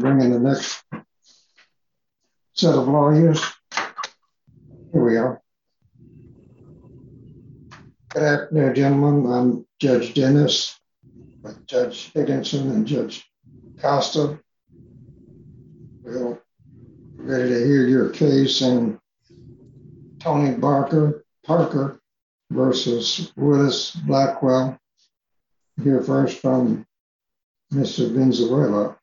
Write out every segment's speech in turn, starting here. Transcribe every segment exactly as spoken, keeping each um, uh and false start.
bring in the next set of lawyers. Here we are. Good afternoon, gentlemen. I'm Judge Dennis, with Judge Higginson and Judge Costa. We're ready to hear your case in Tony Parker, Parker versus Willis Blackwell. Hear first from Mister Valenzuela.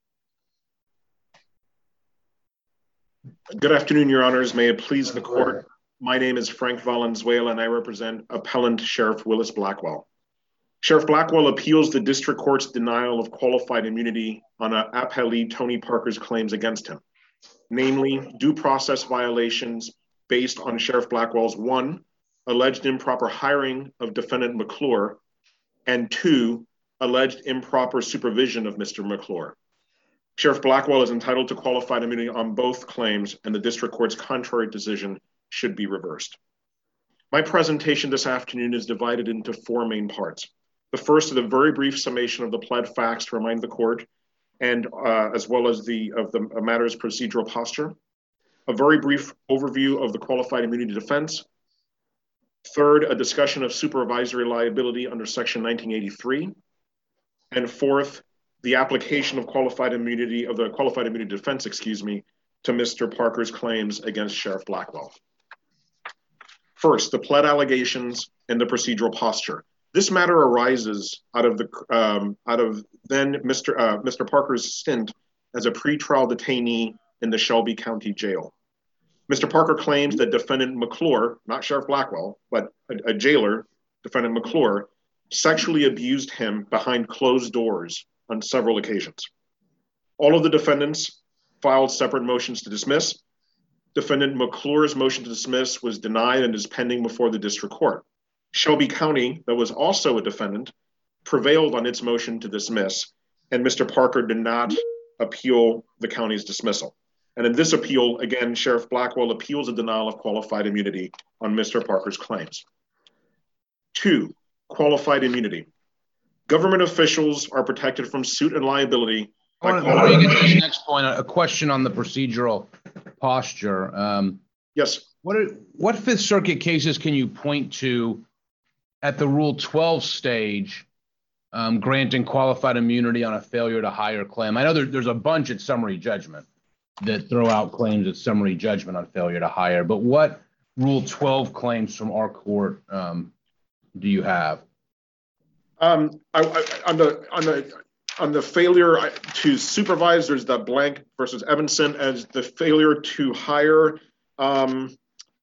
Good afternoon, Your Honors. May it please the court. My name is Frank Valenzuela, and I represent Appellant Sheriff Willis Blackwell. Sheriff Blackwell appeals the district court's denial of qualified immunity on a appellee Tony Parker's claims against him, namely due process violations based on Sheriff Blackwell's one, alleged improper hiring of defendant McClure, and two, alleged improper supervision of Mister McClure. Sheriff Blackwell is entitled to qualified immunity on both claims, and the district court's contrary decision should be reversed. My presentation this afternoon is divided into four main parts. The first is a very brief summation of the pled facts to remind the court, and uh, as well as the of the matter's procedural posture. A very brief overview of the qualified immunity defense. Third, a discussion of supervisory liability under Section nineteen eighty-three. And fourth, the application of qualified immunity of the qualified immunity defense, excuse me, to Mister Parker's claims against Sheriff Blackwell. First, the pled allegations and the procedural posture. This matter arises out of the um, out of then Mister Uh, Mister Parker's stint as a pretrial detainee in the Shelby County Jail. Mister Parker claims that defendant McClure, not Sheriff Blackwell, but a, a jailer, defendant McClure, sexually abused him behind closed doors on several occasions. All of the defendants filed separate motions to dismiss. Defendant McClure's motion to dismiss was denied and is pending before the district court. Shelby County, that was also a defendant, prevailed on its motion to dismiss, and Mister Parker did not appeal the county's dismissal. And in this appeal, again, Sheriff Blackwell appeals a denial of qualified immunity on Mister Parker's claims. Two, qualified immunity. Government officials are protected from suit and liability. Before you get to this next point, a question on the procedural posture. Um, yes. What are, what Fifth Circuit cases can you point to at the Rule twelve stage um, granting qualified immunity on a failure to hire claim? I know there, there's a bunch at summary judgment that throw out claims at summary judgment on failure to hire, but what Rule twelve claims from our court um, do you have? Um, I, I, on the on the on the failure to supervise, there's the Blank versus Evanson. As the failure to hire, um,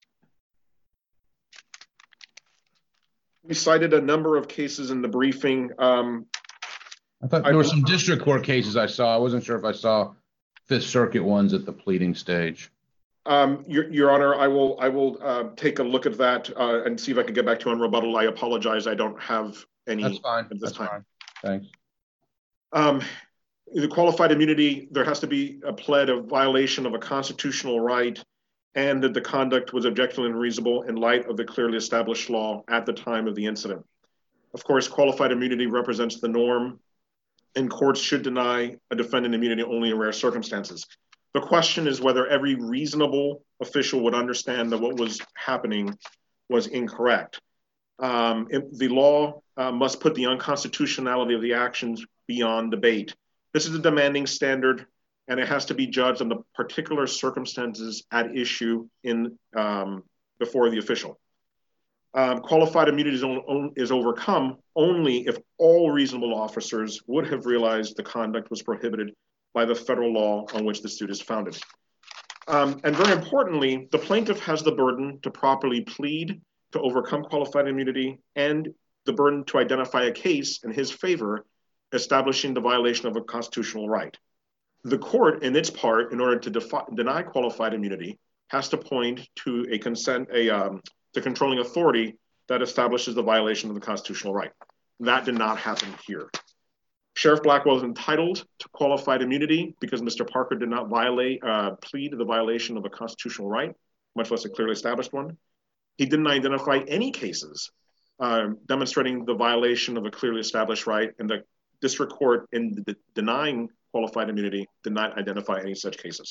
we cited a number of cases in the briefing. Um, I thought there I, were some district court cases I saw. I wasn't sure if I saw Fifth Circuit ones at the pleading stage. Um, Your, Your Honor, I will I will uh, take a look at that uh, and see if I can get back to you on rebuttal. I apologize, I don't have any That's fine. at this That's time. Fine. Thanks. Um, the qualified immunity, there has to be a pled of violation of a constitutional right and that the conduct was objectively unreasonable in light of the clearly established law at the time of the incident. Of course, qualified immunity represents the norm, and courts should deny a defendant immunity only in rare circumstances. The question is whether every reasonable official would understand that what was happening was incorrect. Um, it, the law uh, must put the unconstitutionality of the actions beyond debate. This is a demanding standard, and it has to be judged on the particular circumstances at issue in um, before the official. Um, qualified immunity is, on, is overcome only if all reasonable officers would have realized the conduct was prohibited by the federal law on which the suit is founded. Um, and very importantly, the plaintiff has the burden to properly plead to overcome qualified immunity and the burden to identify a case in his favor establishing the violation of a constitutional right. The court, in its part, in order to defi- deny qualified immunity, has to point to a consent, a um, the controlling authority that establishes the violation of the constitutional right. That did not happen here. Sheriff Blackwell is entitled to qualified immunity because Mister Parker did not violate, uh, plead the violation of a constitutional right, much less a clearly established one. He didn't identify any cases uh, demonstrating the violation of a clearly established right, and the district court, in the denying qualified immunity did not identify any such cases.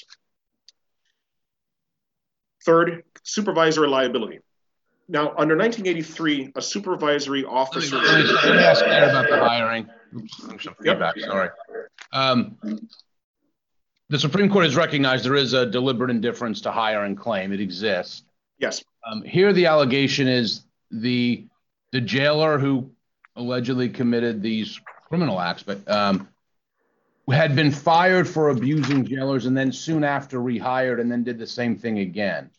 Third, supervisory liability. Now, under nineteen eighty-three, a supervisory officer... Let me, let me ask Claire about the hiring. Oops, some feedback, yep. Sorry. Um, the Supreme Court has recognized there is a deliberate indifference to hire and claim. It exists. Yes. Um, here, the allegation is the the jailer who allegedly committed these criminal acts, but um, had been fired for abusing jailers and then soon after rehired and then did the same thing again.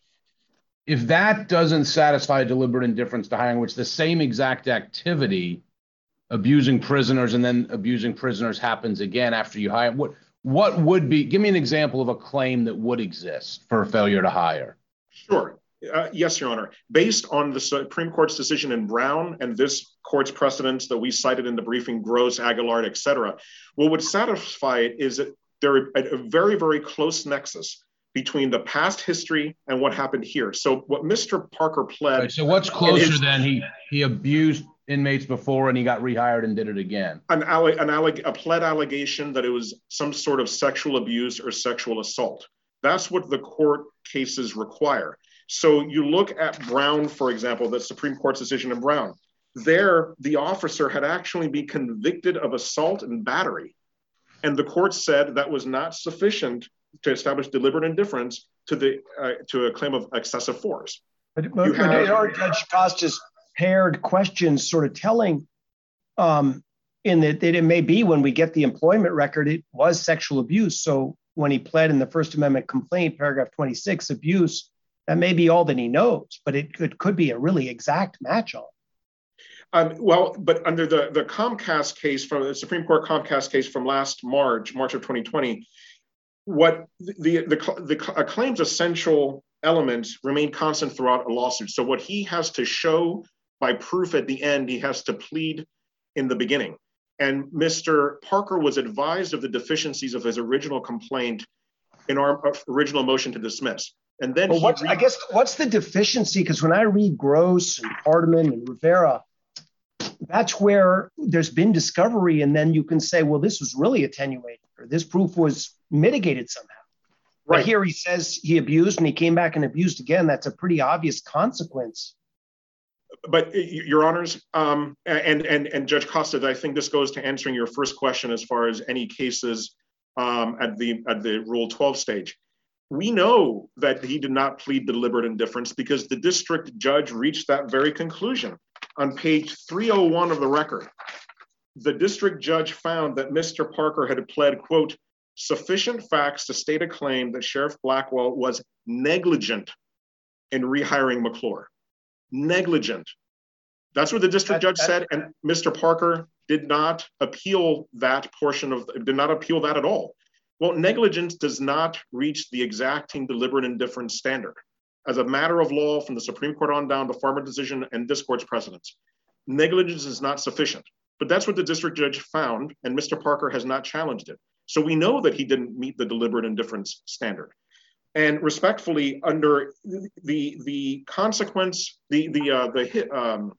If that doesn't satisfy deliberate indifference to hiring, which the same exact activity, abusing prisoners and then abusing prisoners happens again after you hire, what what would be, give me an example of a claim that would exist for a failure to hire. Sure. Uh, yes, Your Honor. Based on the Supreme Court's decision in Brown and this court's precedents that we cited in the briefing, Gross, Aguilar, et cetera, what would satisfy it is that there are a very, very close nexus between the past history and what happened here. So what Mister Parker pled... Right, so what's closer than he he abused inmates before and he got rehired and did it again? An, alle- an alle- a pled allegation that it was some sort of sexual abuse or sexual assault. That's what the court cases require. So you look at Brown, for example, the Supreme Court's decision in Brown. There, the officer had actually been convicted of assault and battery. And the court said that was not sufficient to establish deliberate indifference to the uh, to a claim of excessive force. But, but, have, but are Judge Costa's paired questions sort of telling um, in that, that it may be when we get the employment record, it was sexual abuse. So when he pled in the First Amendment complaint, paragraph twenty-six, abuse, that may be all that he knows, but it could, could be a really exact match on. Um, well, but under the, the Comcast case from the Supreme Court Comcast case from last March, March of twenty twenty, what the, the, the, the a claim's essential elements remain constant throughout a lawsuit. So what he has to show by proof at the end, he has to plead in the beginning. And Mister Parker was advised of the deficiencies of his original complaint in our original motion to dismiss. And then well, what's, re- I guess what's the deficiency? Because when I read Gross and Hardiman and Rivera, that's where there's been discovery. And then you can say, well, this was really attenuated or this proof was mitigated somehow. Right. But here he says he abused and he came back and abused again. That's a pretty obvious consequence. But Your Honors, um, and, and, and Judge Costa, I think this goes to answering your first question as far as any cases um, at the at the Rule twelve stage. We know that he did not plead deliberate indifference because the district judge reached that very conclusion. On page three oh one of the record, the district judge found that Mister Parker had pled, quote, sufficient facts to state a claim that Sheriff Blackwell was negligent in rehiring McClure. Negligent. That's what the district judge said, and Mister Parker did not appeal that portion of, did not appeal that at all. Well, negligence does not reach the exacting deliberate indifference standard. As a matter of law from the Supreme Court on down to Farmer decision and this court's precedents, negligence is not sufficient. But that's what the district judge found, and Mister Parker has not challenged it. So we know that he didn't meet the deliberate indifference standard. And respectfully, under the the consequence, the the uh, the um,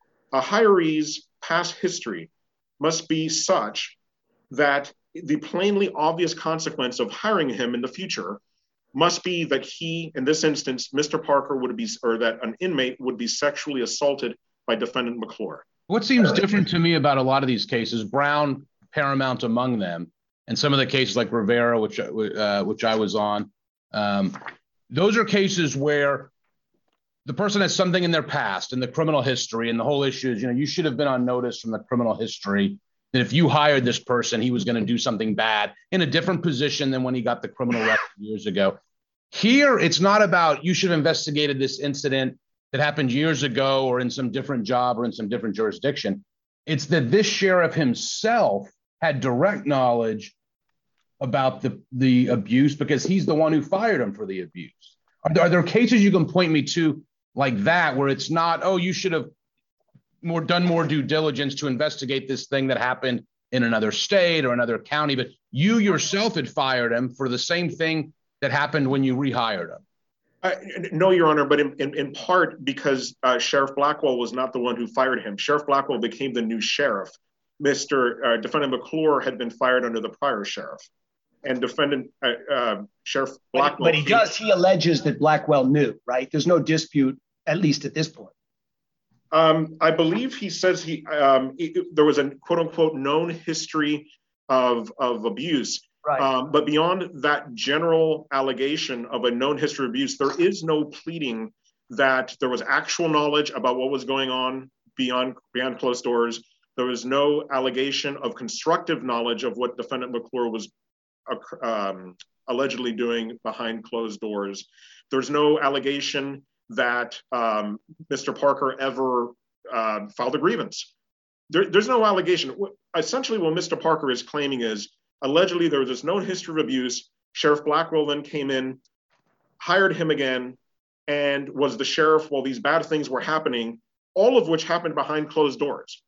a hiree's past history must be such that the plainly obvious consequence of hiring him in the future must be that he, in this instance, Mister Parker would be, or that an inmate would be sexually assaulted by defendant McClure. What seems different to me about a lot of these cases, Brown paramount among them, and some of the cases like Rivera, which uh, which I was on, um, those are cases where the person has something in their past, in the criminal history, and the whole issue is, you know, you should have been on notice from the criminal history that if you hired this person, he was going to do something bad in a different position than when he got the criminal record years ago. Here, it's not about you should have investigated this incident that happened years ago or in some different job or in some different jurisdiction. It's that this sheriff himself had direct knowledge about the, the abuse because he's the one who fired him for the abuse. Are there, are there cases you can point me to like that where it's not, oh, you should have more done more due diligence to investigate this thing that happened in another state or another county, but you yourself had fired him for the same thing that happened when you rehired him? Uh, no, Your Honor, but in, in, in part because uh, Sheriff Blackwell was not the one who fired him. Sheriff Blackwell became the new sheriff Mister Uh, defendant McClure had been fired under the prior sheriff, and defendant uh, uh, Sheriff Blackwell. But he, but he does. He alleges that Blackwell knew, right? There's no dispute, at least at this point. Um, I believe he says he um, it, there was a quote unquote known history of of abuse. Right. Um, but beyond that general allegation of a known history of abuse, there is no pleading that there was actual knowledge about what was going on beyond beyond closed doors. There was no allegation of constructive knowledge of what defendant McClure was um, allegedly doing behind closed doors. There's no allegation that um, Mister Parker ever uh, filed a grievance. There, there's no allegation. Essentially, what Mister Parker is claiming is allegedly there was this known history of abuse. Sheriff Blackwell then came in, hired him again, and was the sheriff while these bad things were happening, all of which happened behind closed doors.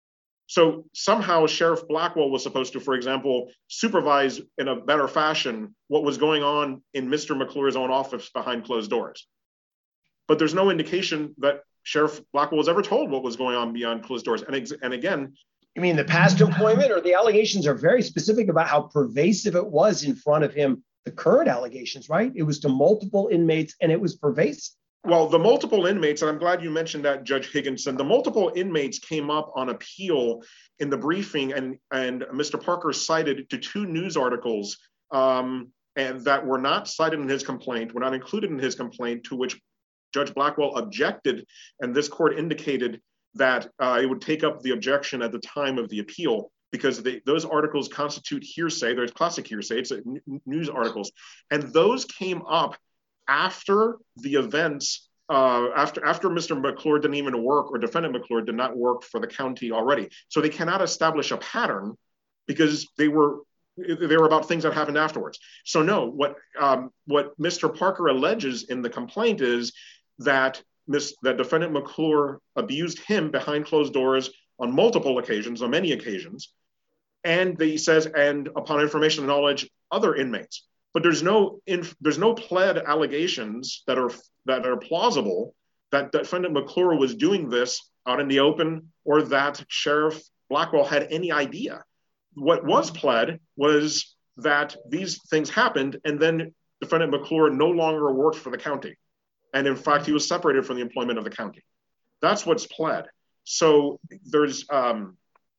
So somehow Sheriff Blackwell was supposed to, for example, supervise in a better fashion what was going on in Mister McClure's own office behind closed doors. But there's no indication that Sheriff Blackwell was ever told what was going on beyond closed doors. And, ex- and again, you mean the past employment, or the allegations are very specific about how pervasive it was in front of him? The current allegations, right? It was to multiple inmates and it was pervasive. Well, the multiple inmates, and I'm glad you mentioned that, Judge Higginson, the multiple inmates came up on appeal in the briefing, and, and Mister Parker cited to two news articles um, and that were not cited in his complaint, were not included in his complaint, to which Judge Blackwell objected, and this court indicated that uh, it would take up the objection at the time of the appeal, because they, those articles constitute hearsay. There's classic hearsay, it's n- news articles. And those came up after the events, uh, after, after Mister McClure didn't even work, or defendant McClure did not work for the county already. So they cannot establish a pattern because they were they were about things that happened afterwards. So no, what, um, what Mister Parker alleges in the complaint is that Miss, that defendant McClure abused him behind closed doors on multiple occasions, on many occasions, and he says, and upon information and knowledge, other inmates. But there's no inf- there's no pled allegations that are that are plausible that defendant McClure was doing this out in the open, or that Sheriff Blackwell had any idea. What was pled was that these things happened, and then defendant McClure no longer worked for the county. And in fact, he was separated from the employment of the county. That's what's pled. So there's, um,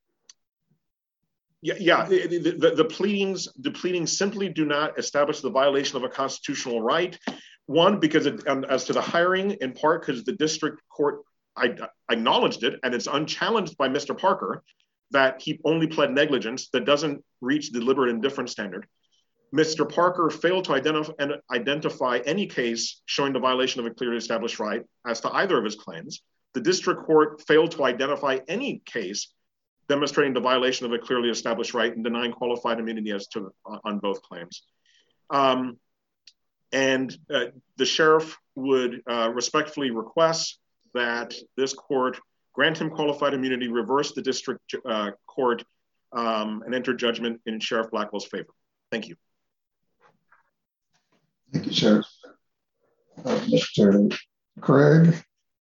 yeah, yeah the, the, the pleadings, the pleadings simply do not establish the violation of a constitutional right. One, because it, um, as to the hiring, in part because the district court I, acknowledged it, and it's unchallenged by Mister Parker that he only pled negligence that doesn't reach the deliberate indifference standard. Mister Parker failed to identif- identify any case showing the violation of a clearly established right as to either of his claims. The district court failed to identify any case demonstrating the violation of a clearly established right and denying qualified immunity as to on both claims. Um, and uh, the sheriff would uh, respectfully request that this court grant him qualified immunity, reverse the district uh, court, um, and enter judgment in Sheriff Blackwell's favor. Thank you. Thank you, Sheriff. Uh, Mister Craig.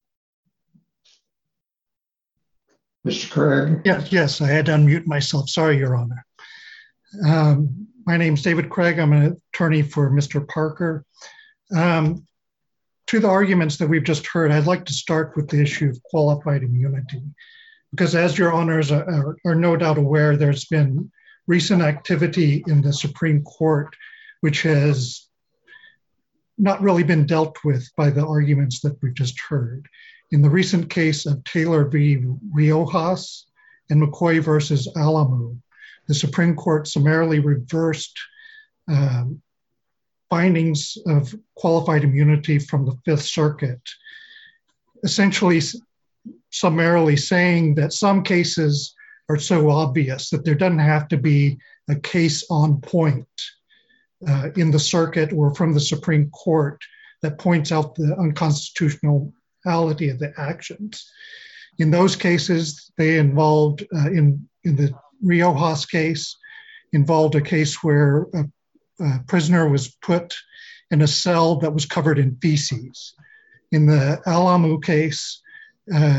Mister Craig. Yes, yes, I had to unmute myself. Sorry, Your Honor. Um, my name is David Craig. I'm an attorney for Mister Parker. Um, to the arguments that we've just heard, I'd like to start with the issue of qualified immunity, because as Your Honors are, are no doubt aware, there's been recent activity in the Supreme Court which has not really been dealt with by the arguments that we've just heard. In the recent case of Taylor v. Riojas and McCoy versus Alamo, the Supreme Court summarily reversed um, findings of qualified immunity from the Fifth Circuit, essentially summarily saying that some cases are so obvious that there doesn't have to be a case on point uh, in the circuit or from the Supreme Court that points out the unconstitutionality of the actions. In those cases, they involved, uh, in, in the Riojas case, involved a case where a, a prisoner was put in a cell that was covered in feces. In the Alamo case, uh,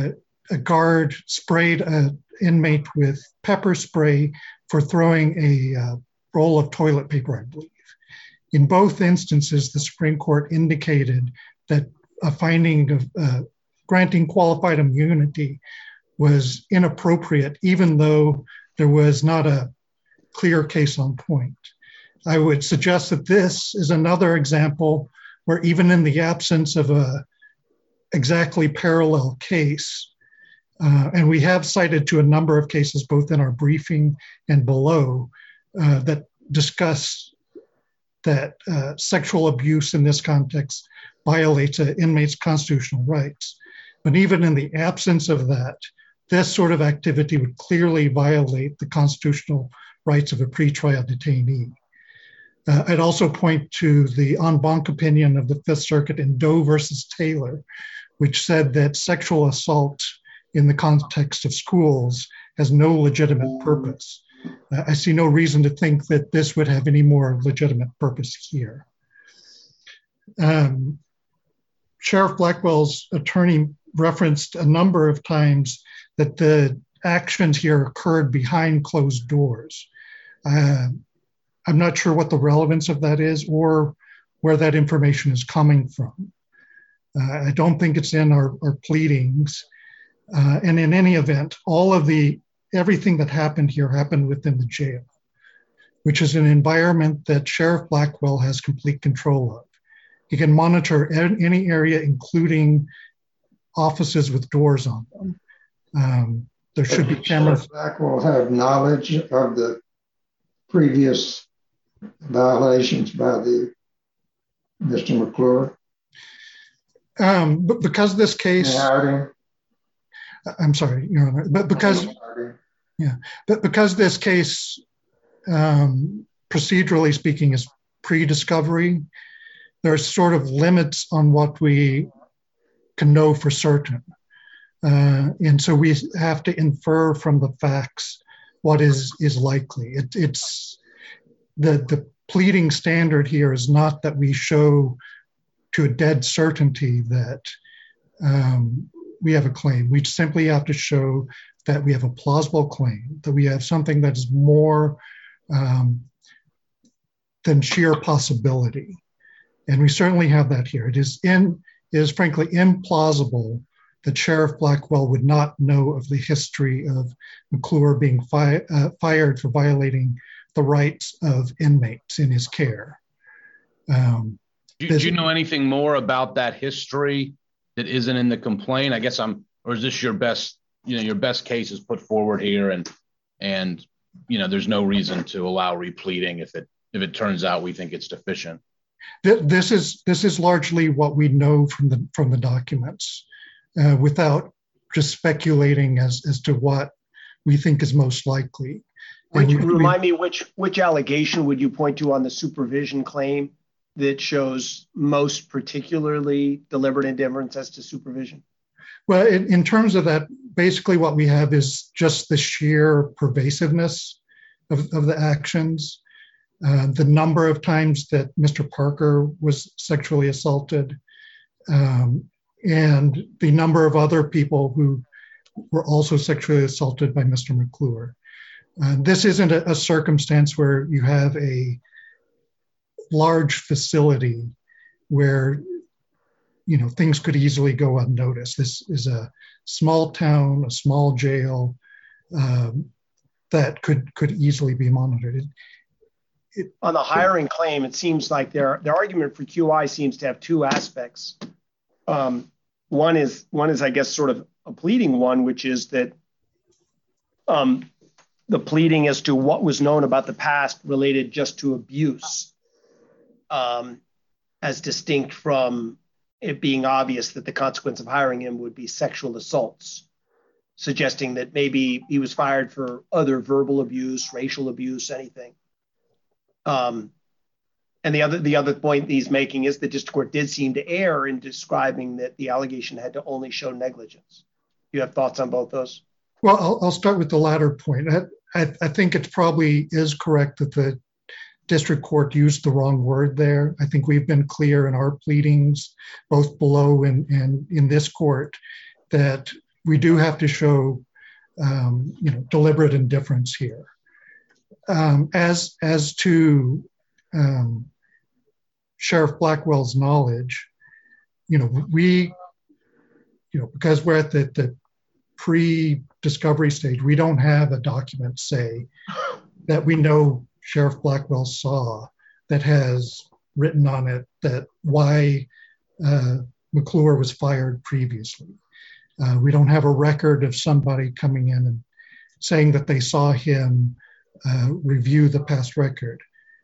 a guard sprayed an inmate with pepper spray for throwing a uh, roll of toilet paper, I believe. In both instances, the Supreme Court indicated that a finding of uh, granting qualified immunity was inappropriate, even though there was not a clear case on point. I would suggest that this is another example where even in the absence of a exactly parallel case, uh, and we have cited to a number of cases, both in our briefing and below, uh, that discuss that uh, sexual abuse in this context violates an inmate's constitutional rights. But even in the absence of that, this sort of activity would clearly violate the constitutional rights of a pretrial detainee. Uh, I'd also point to the en banc opinion of the Fifth Circuit in Doe versus Taylor, which said that sexual assault in the context of schools has no legitimate purpose. Uh, I see no reason to think that this would have any more legitimate purpose here. Um, Sheriff Blackwell's attorney referenced a number of times that the actions here occurred behind closed doors. Uh, I'm not sure what the relevance of that is or where that information is coming from. Uh, I don't think it's in our, our pleadings. Uh, and in any event, all of the, everything that happened here happened within the jail, which is an environment that Sheriff Blackwell has complete control of. He can monitor any area, including offices with doors on them. Um, there should be cameras. Sheriff Blackwell have knowledge of the previous violations by the Mister McClure? Um, but because this case, I'm sorry, Your Honor, but because, yeah, but because this case, um, procedurally speaking, is pre-discovery, there's sort of limits on what we can know for certain. Uh, and so we have to infer from the facts what is, is likely. It, it's the, the pleading standard here is not that we show to a dead certainty that um, we have a claim. We simply have to show that we have a plausible claim, that we have something that is more um, than sheer possibility. And we certainly have that here. It is, in, it is frankly implausible that Sheriff Blackwell would not know of the history of McClure being fi uh, fired for violating the rights of inmates in his care. Um, do, do you know anything more about that history that isn't in the complaint? I guess I'm, or is this your best, you know, your best case is put forward here, and and you know, there's no reason to allow repleading if it if it turns out we think it's deficient. This is this is largely what we know from the from the documents, uh, without just speculating as as to what we think is most likely. Would you remind me which which allegation would you point to on the supervision claim that shows most particularly deliberate indifference as to supervision? Well, in, in terms of that, basically what we have is just the sheer pervasiveness of, of the actions. Uh, the number of times that Mister Parker was sexually assaulted, um, and the number of other people who were also sexually assaulted by Mister McClure. Uh, this isn't a, a circumstance where you have a large facility where, you know, things could easily go unnoticed. This is a small town, a small jail um, that could could easily be monitored. It, It, on the hiring claim, it seems like their their argument for Q I seems to have two aspects. Um, one is one is I guess sort of a pleading one, which is that um, the pleading as to what was known about the past related just to abuse, um, as distinct from it being obvious that the consequence of hiring him would be sexual assaults, suggesting that maybe he was fired for other verbal abuse, racial abuse, anything. Um, and the other the other point he's making is the district court did seem to err in describing that the allegation had to only show negligence. Do you have thoughts on both those? Well, I'll, I'll start with the latter point. I, I, I think it probably is correct that the district court used the wrong word there. I think we've been clear in our pleadings, both below and, and in this court, that we do have to show, um, you know, deliberate indifference here. Um, as as to um, Sheriff Blackwell's knowledge, you know, we, you know, because we're at the, the pre-discovery stage, we don't have a document say that we know Sheriff Blackwell saw that has written on it that why uh, McClure was fired previously. Uh, we don't have a record of somebody coming in and saying that they saw him uh, review the past record.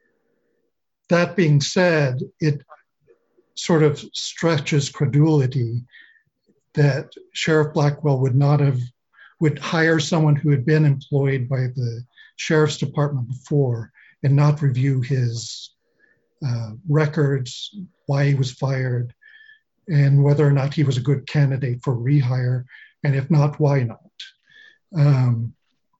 That being said, it sort of stretches credulity that Sheriff Blackwell would not have, would hire someone who had been employed by the Sheriff's Department before and not review his uh, records, why he was fired, and whether or not he was a good candidate for rehire, and if not, why not? Um,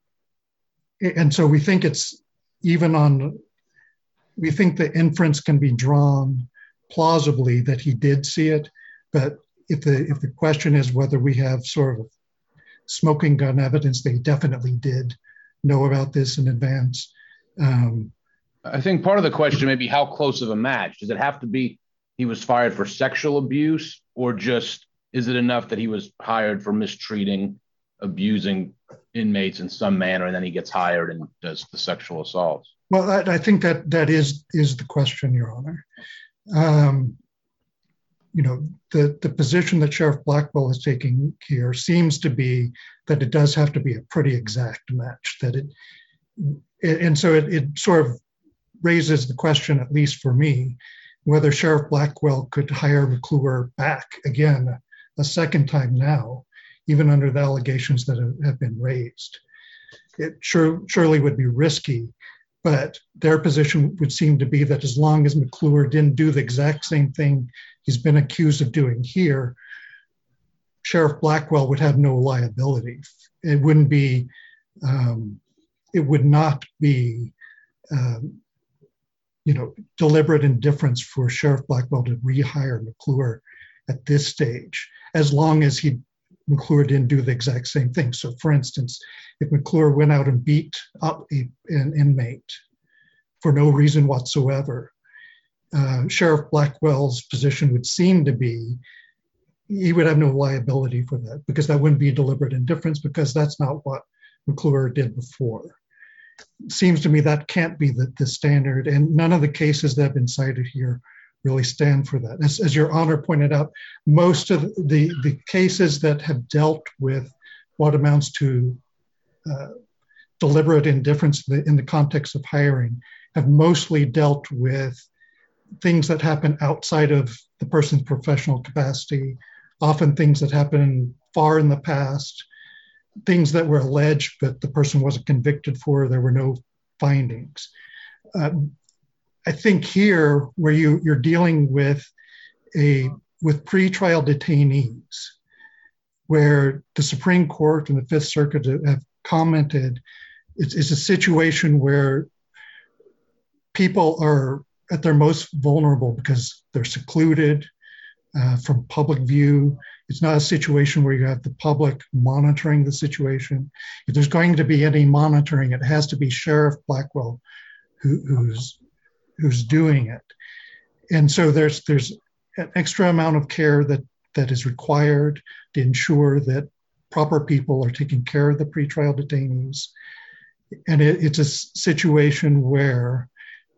and so we think it's even on, we think the inference can be drawn plausibly that he did see it, but if the if the question is whether we have sort of smoking gun evidence that he definitely did know about this in advance. Um, I think part of the question may be how close of a match. Does it have to be he was fired for sexual abuse, or just is it enough that he was hired for mistreating, abusing inmates in some manner, and then he gets hired and does the sexual assaults? Well, I, I think that that is is the question, Your Honor. Um, you know, the, the position that Sheriff Blackwell is taking here seems to be that it does have to be a pretty exact match. That it, and so it, it sort of raises the question, at least for me, whether Sheriff Blackwell could hire McClure back again a second time now, even under the allegations that have, have been raised. It sure, surely would be risky, but their position would seem to be that as long as McClure didn't do the exact same thing he's been accused of doing here, Sheriff Blackwell would have no liability. It wouldn't be, um, it would not be, um, you know, deliberate indifference for Sheriff Blackwell to rehire McClure at this stage, as long as he, McClure didn't do the exact same thing. So for instance, if McClure went out and beat up a, an inmate for no reason whatsoever, uh, Sheriff Blackwell's position would seem to be he would have no liability for that, because that wouldn't be deliberate indifference, because that's not what McClure did before. It seems to me that can't be the, the standard, and none of the cases that have been cited here really stand for that. As, as Your Honor pointed out, most of the, the cases that have dealt with what amounts to uh, deliberate indifference in the, in the context of hiring have mostly dealt with things that happen outside of the person's professional capacity, often things that happen far in the past, things that were alleged but the person wasn't convicted for, there were no findings. Um, I think here, where you, you're dealing with a with pretrial detainees, where the Supreme Court and the Fifth Circuit have commented, it's, it's a situation where people are at their most vulnerable because they're secluded uh, from public view. It's not a situation where you have the public monitoring the situation. If there's going to be any monitoring, it has to be Sheriff Blackwell who, who's who's doing it. And so there's there's an extra amount of care that, that is required to ensure that proper people are taking care of the pretrial detainees. And it, it's a situation where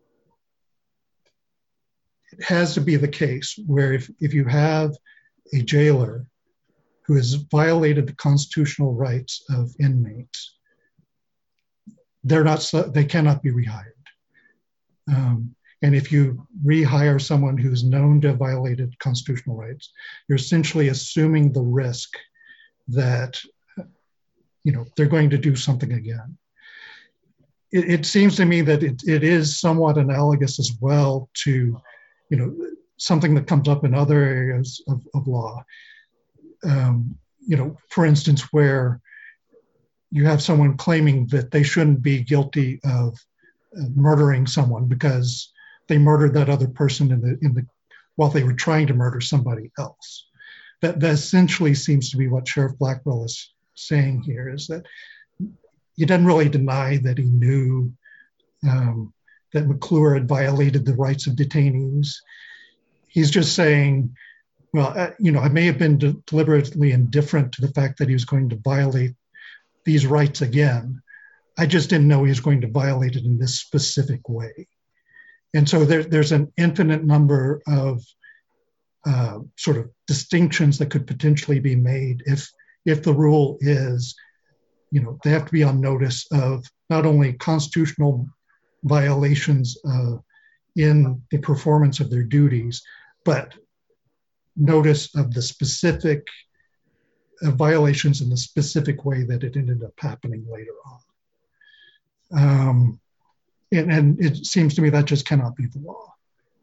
it has to be the case where if, if you have a jailer who has violated the constitutional rights of inmates, they're not, they cannot be rehired. Um, and if you rehire someone who's known to have violated constitutional rights, you're essentially assuming the risk that, you know, they're going to do something again. It, it seems to me that it, it is somewhat analogous as well to, you know, something that comes up in other areas of, of law. Um, you know, for instance, where you have someone claiming that they shouldn't be guilty of murdering someone because they murdered that other person in the in the while they were trying to murder somebody else. that, that essentially seems to be what Sheriff Blackwell is saying here, is that he doesn't really deny that he knew um, that McClure had violated the rights of detainees. He's just saying, well, uh, you know, I may have been de- deliberately indifferent to the fact that he was going to violate these rights again. I just didn't know he was going to violate it in this specific way. And so there, there's an infinite number of uh, sort of distinctions that could potentially be made if, if the rule is, you know, they have to be on notice of not only constitutional violations uh, in the performance of their duties, but notice of the specific uh, violations in the specific way that it ended up happening later on. Um, and, and it seems to me that just cannot be the law.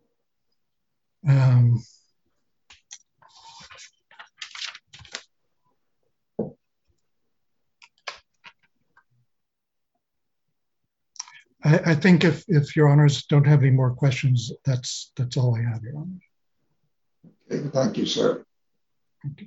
Um, I, I think if, if your honors don't have any more questions, that's that's all I have, your honor. Okay, thank you, sir. Thank you.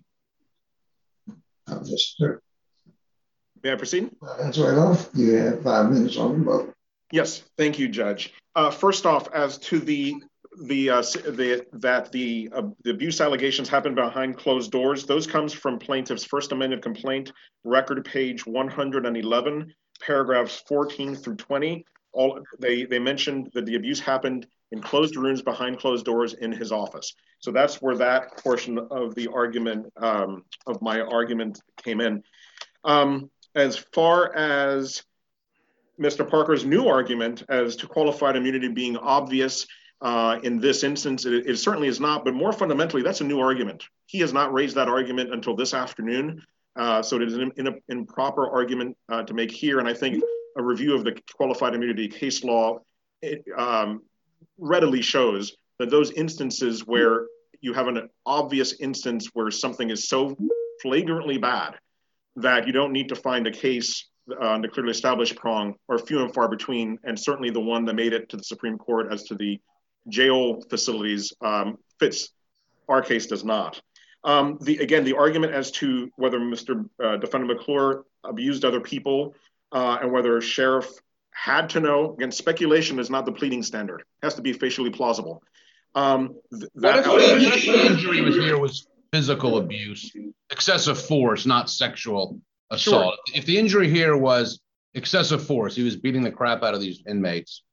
Uh, Mister May I proceed? Valenzuela, you have five minutes on the vote. Yes, thank you, Judge. Uh, first off, as to the the uh, the that the, uh, the abuse allegations happened behind closed doors, those comes from plaintiff's first amended complaint, record page one hundred eleven, paragraphs fourteen through twenty. All they they mentioned that the abuse happened in closed rooms behind closed doors in his office. So that's where that portion of the argument um, of my argument came in. Um, as far as Mister Parker's new argument as to qualified immunity being obvious uh, in this instance, it, it certainly is not, but more fundamentally, that's a new argument. He has not raised that argument until this afternoon. Uh, so it is an, an improper argument uh, to make here. And I think a review of the qualified immunity case law it, um, readily shows that those instances where you have an obvious instance where something is so flagrantly bad that you don't need to find a case uh, on the clearly established prong are few and far between, and certainly the one that made it to the Supreme Court as to the jail facilities um, fits. Our case does not. Um, the, again, the argument as to whether Mister Uh, Defendant McClure abused other people uh, and whether a sheriff had to know, again, speculation is not the pleading standard. It has to be facially plausible. Um, th- that What if the injury was here was physical abuse, excessive force, not sexual assault? Sure. If the injury here was excessive force, he was beating the crap out of these inmates,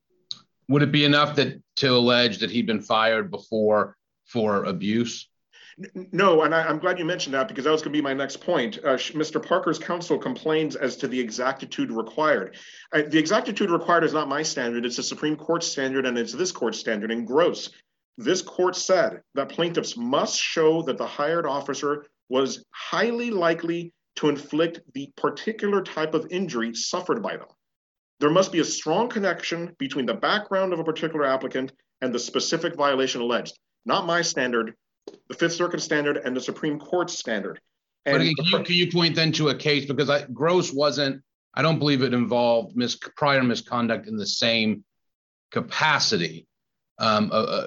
would it be enough that to allege that he'd been fired before for abuse? No, and I, I'm glad you mentioned that because that was going to be my next point. Uh, Mister Parker's counsel complains as to the exactitude required. Uh, the exactitude required is not my standard. It's a Supreme Court standard, and it's this court standard. In Gross, this court said that plaintiffs must show that the hired officer was highly likely to inflict the particular type of injury suffered by them. There must be a strong connection between the background of a particular applicant and the specific violation alleged. Not my standard, the Fifth Circuit standard and the Supreme Court standard. And but again, can you, can you point then to a case, because I, Gross wasn't, I don't believe it involved mis, prior misconduct in the same capacity. Um, uh, uh,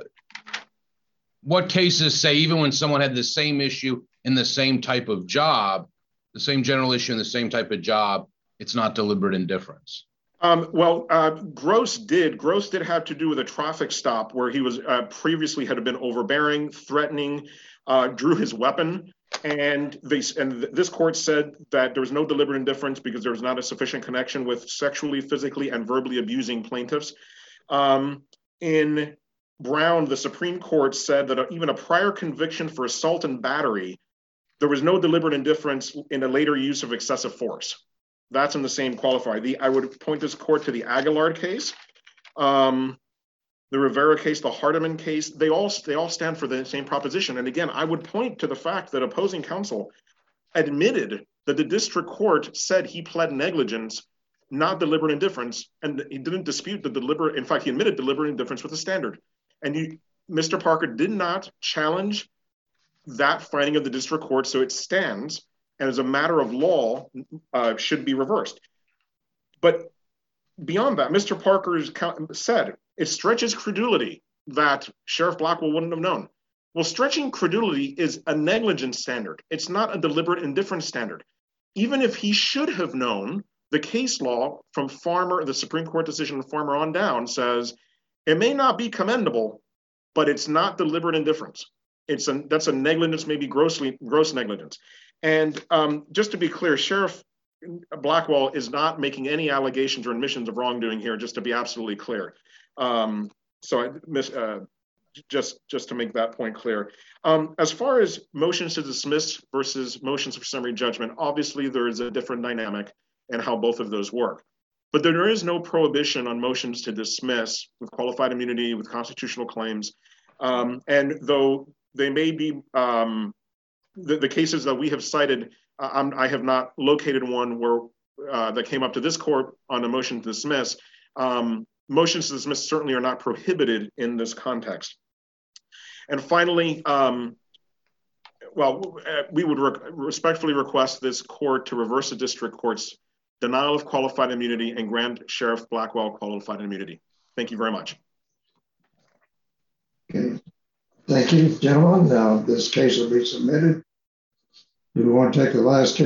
what cases say even when someone had the same issue in the same type of job, the same general issue in the same type of job, it's not deliberate indifference? Um, well, uh, Gross did. Gross did have to do with a traffic stop where he was uh, previously had been overbearing, threatening, uh, drew his weapon, and they and this court said that there was no deliberate indifference because there was not a sufficient connection with sexually, physically, and verbally abusing plaintiffs. Um, in Brown, the Supreme Court said that even a prior conviction for assault and battery, there was no deliberate indifference in a later use of excessive force. That's in the same qualifier. The, I would point this court to the Aguilar case, um, the Rivera case, the Hardiman case. They all they all stand for the same proposition. And again, I would point to the fact that opposing counsel admitted that the district court said he pled negligence, not deliberate indifference, and he didn't dispute the deliberate. In fact, he admitted deliberate indifference with the standard. And you, Mister Parker did not challenge that finding of the district court, so it stands. And as a matter of law, uh, should be reversed. But beyond that, Mister Parker said it stretches credulity that Sheriff Blackwell wouldn't have known. Well, stretching credulity is a negligence standard. It's not a deliberate indifference standard. Even if he should have known, the case law from Farmer, the Supreme Court decision from Farmer on down says it may not be commendable, but it's not deliberate indifference. It's a, that's a negligence, maybe grossly gross negligence. And um, just to be clear, Sheriff Blackwell is not making any allegations or admissions of wrongdoing here, just to be absolutely clear. Um, so I miss, uh, just, just to make that point clear. Um, as far as motions to dismiss versus motions for summary judgment, obviously there is a different dynamic in how both of those work. But there is no prohibition on motions to dismiss with qualified immunity, with constitutional claims. Um, and though they may be, um, the, the cases that we have cited, uh, I'm, I have not located one where uh, that came up to this court on a motion to dismiss. Um, motions to dismiss certainly are not prohibited in this context. And finally, um, well, we would re respectfully request this court to reverse the district court's denial of qualified immunity and grant Sheriff Blackwell qualified immunity. Thank you very much. Okay. Thank you, gentlemen. Now, this case will be submitted. Do we want to take the last case?